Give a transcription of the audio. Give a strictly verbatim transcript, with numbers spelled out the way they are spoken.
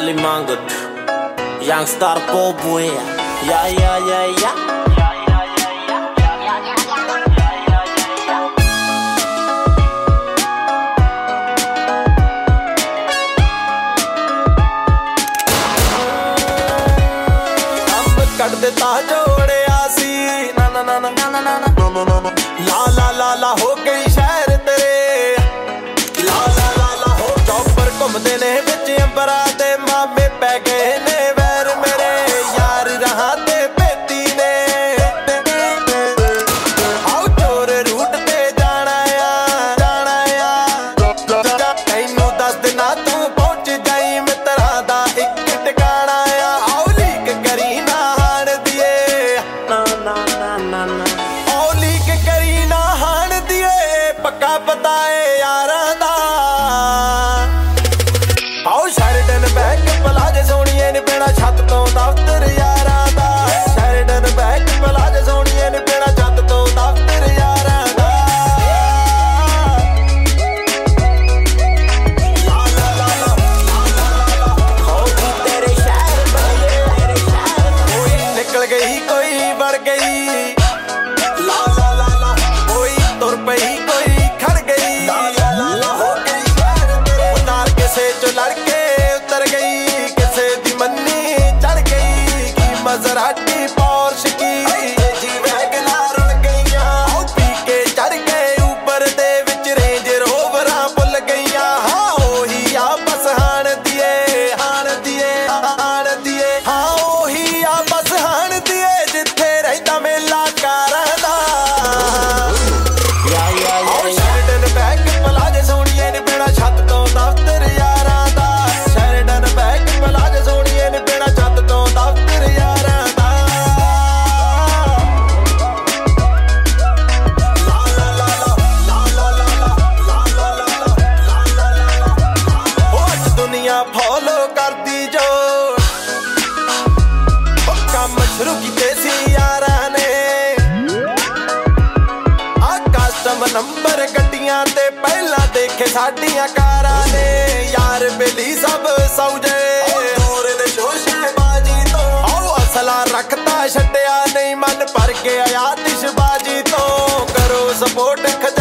Charlie Mangut, Youngstar Boy, yeah, yeah, yeah, yeah. ਕੱਢ ਦੇ ਤਾਂ ਜੋੜਿਆ ਸੀ ਨਾ ਨਾ ਨਾ ਨਾ ਨਾ ਨਾ ਨਾ ਲਾ ਲਾ ਲਾ ਲਾ ਹੋ ਗਈ ਸ਼ਹਿਰ ਤੇਰੇ ਲਾ ਲਾ ਲਾ ਲਾ ਹੋ ਚੌਪਰ ਘੁੰਮਦੇ ਨੇ ਵਿੱਚ ਅੰਬਰਾਂ ਦੇ ਮਾਮੇ ਪੈ ਗਏ ਨੇ ਵੈਰ ਮੇਰੇ ਯਾਰ ਰਹਾਂ ਤੇ ਭੇਤੀ ਨੇ ਆਉ ਚੋਰ ਰੂਟ ਤੇ ਜਾਣਾ ਆ ਜਾਣਾ ਆ ਤੈਨੂੰ ਦੱਸ ਦੇਣਾ ਤੂੰ ਪਹੁੰਚ ਜਾਈ ਮਿੱਤਰਾਂ ਦਾ ਇੱਕ ਟਿਕਾਣਾ ਆ ਆਉ ਲੀਕ ਕਰੀ ਨਾ ਉਹ ਲੀਕ ਕਰੀ ਨਾ ਹਾਣ ਦੀਏ ਪੱਕਾ ਪਤਾ ਏ ਯਾਰਾਂ ਦਾ ਆਓ ਸ਼ੈਰਡਨ ਬੈਕ ਪਲਾਜੇ ਸੋਹਣੀਏ ਨੀ ਪੈਣਾ ਛੱਤ ਤੋਂ ਦਫ਼ਤਰ ਯਾਰਾਂ ਦਾ ਸ਼ੈਰਡਨ ਬੈਕ ਪਲਾਜੇ ਸੋਹਣੀਏ ਨੀ ਪੈਣਾ ਛੱਤ ਤੋਂ ਦਫ਼ਤਰ ਯਾਰਾਂ ਦਾ ਲਾ ਲਾ ਲਾ ਲਾ ਹੋ ਗਈ ਤੇਰੇ ਸ਼ਹਿਰ ਬਈਏ ਤੇਰੇ ਸ਼ਹਿਰ ਕੋਈ ਨਿਕਲ ਗਈ ਕੋਈ ਵੜ ਗਈ ਪਈ ਕੋਈ ਖੜ ਗਈ ਹੋ ਗਈ ਉਤਾਰ ਕਿਸੇ ਚੋਂ ਲੜ ਕੇ ਉਤਰ ਗਈ ਕਿਸੇ ਦੀ ਮੰਨੀ ਚੜ ਗਈ ਕੀ ਮਜ਼ਰਾਟੀ ਪੋਰਸ਼ ਕੀ ਜੀ ਵੈਗਨਾਰ ਰੁਲ ਗਈਆਂ ਪੀ ਕੇ ਚੜ ਗਏ ਉੱਪਰ ਦੇ ਵਿੱਚ ਰੇਂਜ ਰੋਵਰਾਂ ਭੁੱਲ ਗਈਆਂ ਹਾਂ ਉਹੀ ਆ ਬਸ ਹਾਣ ਦੀਏ ਹਾਣ ਦੀਏ ਹਾਣ ਦੀਏ ਹਾਂ ਉਹੀ ਆ ਬਸ ਹਾਣ ਦੀਏ ਜਿੱਥੇ ਰਹਿੰਦਾ ਮੇਲਾ ਕਾਰਾਂ ਦਾ ਸ਼ੈਰਡਨ ਬੈਕ ਪਲਾਜੇ ਸੋਹਣੀਏ ਨੀ ਪੈਣਾ ਛੱਤ ਤੋਂ ਦਫ਼ਤਰ ਯਾਰਾਂ ਦਾ ਸ਼ੈਰਡਨ ਬੈਕ ਪਲਾਜੇ ਸੋਹਣੀਏ ਨੀ ਪੈਣਾ ਛੱਤ ਤੋਂ ਦਫ਼ਤਰ ਯਾਰਾਂ ਦਾ ਲਾ ਲਾ ਲਾ ਲਾ ਲਾ ਲਾ ਲਾ ਲਾ ਲਾ ਲਾ ਉਹ ਅੱਜ ਦੁਨੀਆ ਫੋਲੋ ਕਰਦੀ ਜੋ ਕੰਮ ਸ਼ੁਰੂ ਕੀਤੇ ਸੀ ਯਾਰਾਂ ਨੇ ਨੰਬਰ ਗੱਡੀਆਂ ਤੇ ਪਹਿਲਾਂ ਦੇਖੇ ਸਾਡੀਆਂ ਕਾਰਾਂ ਨੇ ਯਾਰ ਬੇਲੀ ਸਭ ਸੌਜੇ ਦੂਰ ਦੇ ਸ਼ੋਸ਼ੇ ਬਾਜੀ ਤੋਂ ਆਓ ਅਸਲਾ ਰੱਖਤਾ ਛੱਡਿਆ ਨਹੀਂ ਮਨ ਭਰ ਗਿਆ ਆਤਿਸ਼ਬਾਜ਼ੀ ਤੋਂ ਕਰੋ ਸਪੋਰਟ